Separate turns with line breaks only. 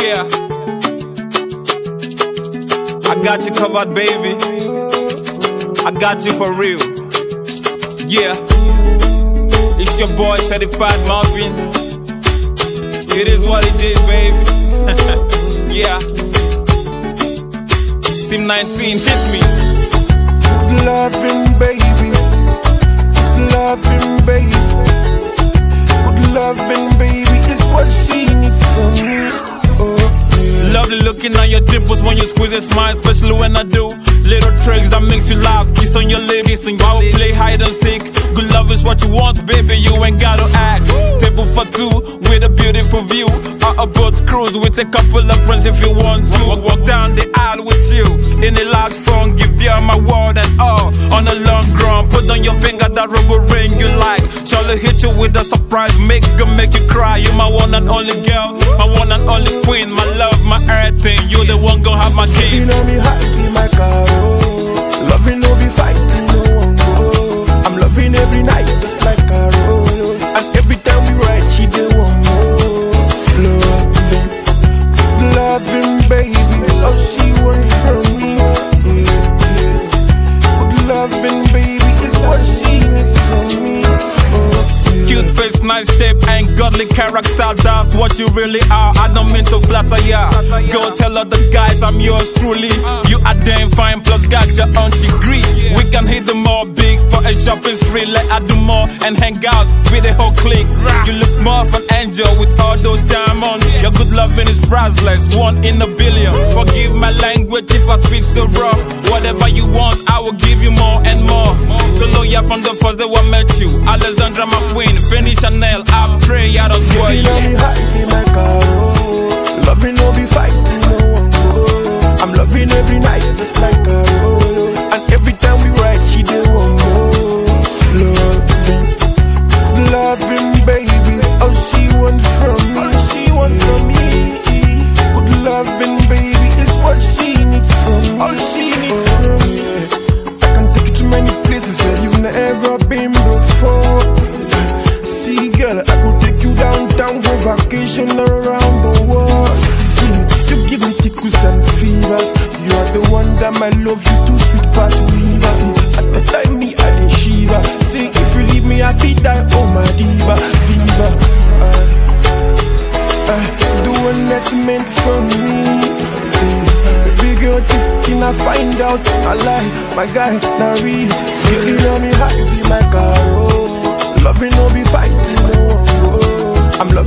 Yeah, I got you covered, baby. I got you for real. Yeah, it's your boy Certified Muffin. It is what it is, baby. Yeah, Team 19, hit me.
Good loving, baby. Good loving, baby. Good loving, baby is what she needs from me.
Lovely looking at your dimples when you squeeze a smile, especially when I do little tricks that makes you laugh. Kiss on your lips, and I will play hide and seek. Good love is what you want, baby, you ain't gotta ask. Table for two with a beautiful view. Or a boat cruise with a couple of friends if you want to. Walk down the aisle with you in a large phone, give you my word and all. On a long ground, put on your finger that rubber ring you like. Surely hit you with a surprise, make you cry. You my one and only girl, my one and only queen, my love, my everything. You the one gon' have my kids.
You know me hot in my car, oh. Loving no be fighting, no one go. I'm loving every night like a roll. And every time we ride, she the one more. Loving, baby, all she wants from me. Yeah, yeah. Good loving, baby, is what she needs from me.
Cute face, nice shape, and godly character, that's what you really are. I don't mean to flatter ya. Go tell other guys I'm yours truly. You are damn fine, plus got your own degree. We can hit the mall big for a shopping spree. Let I do more and hang out with the whole clique. You look more of an angel with all those diamonds. Your good loving is priceless, 1 in a billion. Forgive my language if I speak so rough. Whatever you want, I will give you more and more. So loyal from the first day I met you. Alexandra McQueen, finish Chanel, I pray I don't spoil you.
You know me hot in my car, oh. Loving no be fighting, no one go. I'm loving every night, it's like a roll. And every time we ride, she the one more. Loving, baby, all she wants from me. All she wants from me. Good loving, baby, is what she needs from me. All she needs from me. I can take you to many places where you've never been before. See, girl, I could take you downtown, go vacation around the world. See, you give me tickles and fevers. You are the one that my love, you too sweet past river. At the time, me, I didn't shiver. Say, if you leave me, I feel die, oh my diva, fever. The one that's meant for me. Baby girl, this thing I find out. I lie, my guy, not real. Girl, you know me hot in my car, oh. Loving no be fighting, no one go. I'm loving